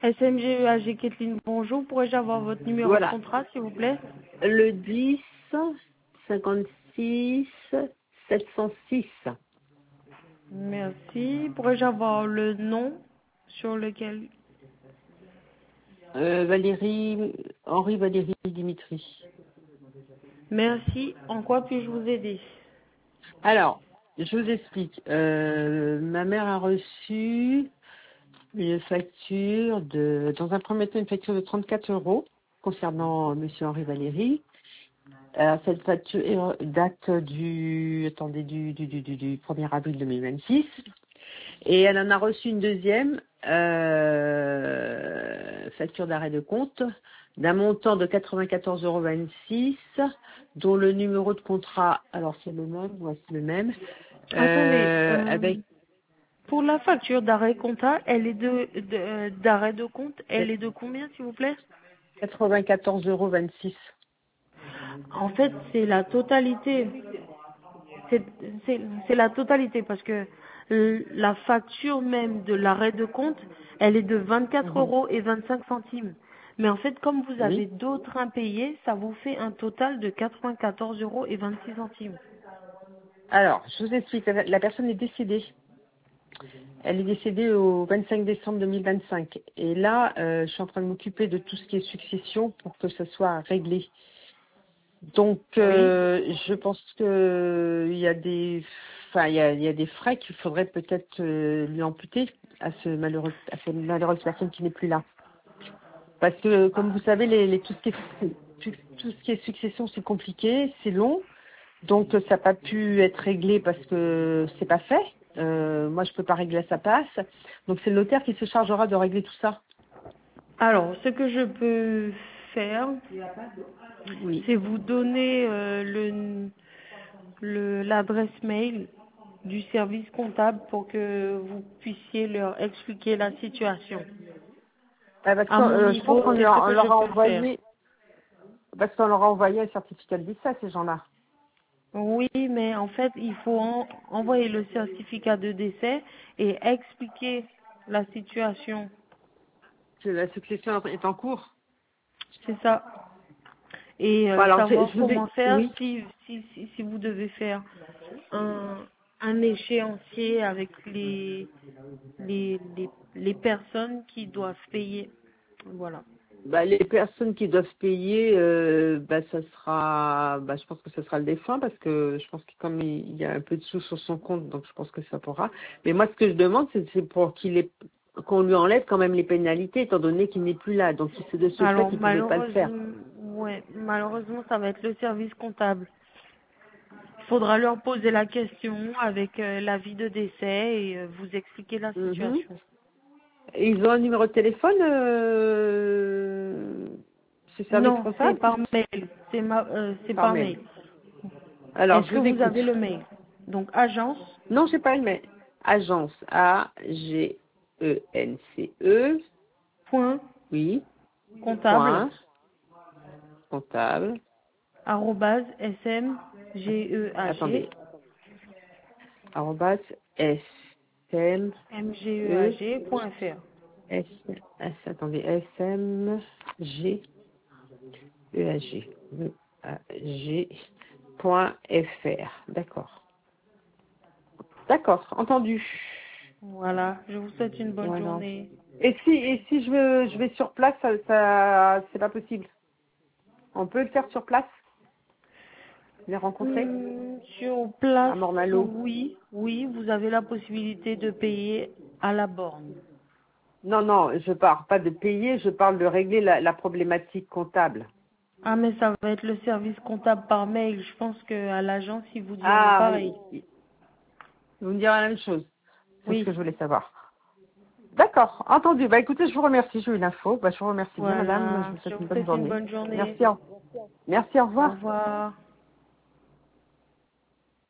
SMGEAG Kathleen, bonjour. Pourrais-je avoir votre numéro de Voilà. contrat, s'il vous plaît? Le 10 56 706. Merci. Pourrais-je avoir le nom sur lequel... Valérie, Henri Valérie Dimitri. Merci. En quoi puis-je vous aider? Alors, je vous explique. Ma mère a reçu une facture dans un premier temps, une facture de 34 euros concernant Monsieur Henri Valéry. Cette facture date du 1er avril 2026. Et elle en a reçu une deuxième facture d'arrêt de compte d'un montant de 94,26 €, dont le numéro de contrat, alors c'est le même, voici le même, Attendez, avec pour la facture d'arrêt compta, elle est d'arrêt de compte, elle est de combien, s'il vous plaît? 94,26 €. En fait, c'est la totalité. C'est c'est la totalité parce que la facture même de l'arrêt de compte, elle est de 24 Mhm. euros et 25 centimes. Mais en fait, comme vous avez Oui. d'autres impayés, ça vous fait un total de 94 euros et 26 centimes. Alors, je vous explique, la personne est décédée. Elle est décédée au 25 décembre 2025. Et là, je suis en train de m'occuper de tout ce qui est succession pour que ce soit réglé. Donc, Oui. je pense que il y a des, enfin, il y a des frais qu'il faudrait peut-être lui amputer à cette malheureuse personne qui n'est plus là. Parce que, comme vous savez, tout ce qui est succession, c'est compliqué, c'est long. Donc, ça n'a pas pu être réglé parce que c'est pas fait. Moi, je peux pas régler à sa place. Donc, c'est le notaire qui se chargera de régler tout ça. Alors, ce que je peux faire, Oui. c'est vous donner l'adresse mail du service comptable pour que vous puissiez leur expliquer la situation. Parce que, À mon je pense niveau, qu'on c'est ce on que je leur a peux faire. envoyé, parce qu'on leur a envoyé un certificat de décès à ces gens-là. Oui, mais en fait, il faut envoyer le certificat de décès et expliquer la situation. Que la succession est en cours. C'est ça. Et Bon, alors, savoir je vous ai, comment faire oui. si vous devez faire un échéancier avec les personnes qui doivent payer. Voilà. Bah, les personnes qui doivent payer, ça sera, je pense que ce sera le défunt parce que je pense que comme il y a un peu de sous sur son compte, donc je pense que ça pourra. Mais moi, ce que je demande, c'est pour qu'on lui enlève quand même les pénalités, étant donné qu'il n'est plus là. Donc, c'est de ce fait Alors qu'il ne pouvait pas le faire. malheureusement, ça va être le service comptable. Il faudra leur poser la question avec l'avis de décès et vous expliquer la Mhm. situation. Et ils ont un numéro de téléphone, ce service Non, c'est comptable, par mail. C'est par par mail. mail. Alors, Est-ce je que vous vous écoute. avez le mail? Donc agence Non, j'ai pas le mail. Agence AGENCE, point oui, comptable point, comptable, arrobase smgeag attendez, arrobas, SM, E, mgeag.fr. attendez, SMG, EAG, EAG.fr. D'accord. D'accord, entendu. Voilà, je vous souhaite une bonne Voilà. journée. Et si je vais sur place, c'est pas possible. On peut le faire sur place, les rencontrer Sur place, à Mormalo. oui, vous avez la possibilité de payer à la borne. Non, non, je parle pas de payer, je parle de régler la problématique comptable. Ah, mais ça va être le service comptable par mail. Je pense qu'à l'agence, ils vous diront Ah, pareil. vous me direz la même chose. C'est ce Oui, que je voulais savoir. D'accord, entendu. Bah écoutez, je vous remercie, j'ai eu l'info. Je vous remercie bien, madame. Je voilà. vous Je souhaite vous une bonne souhaite une journée. bonne journée. Merci, merci, au Au revoir. revoir.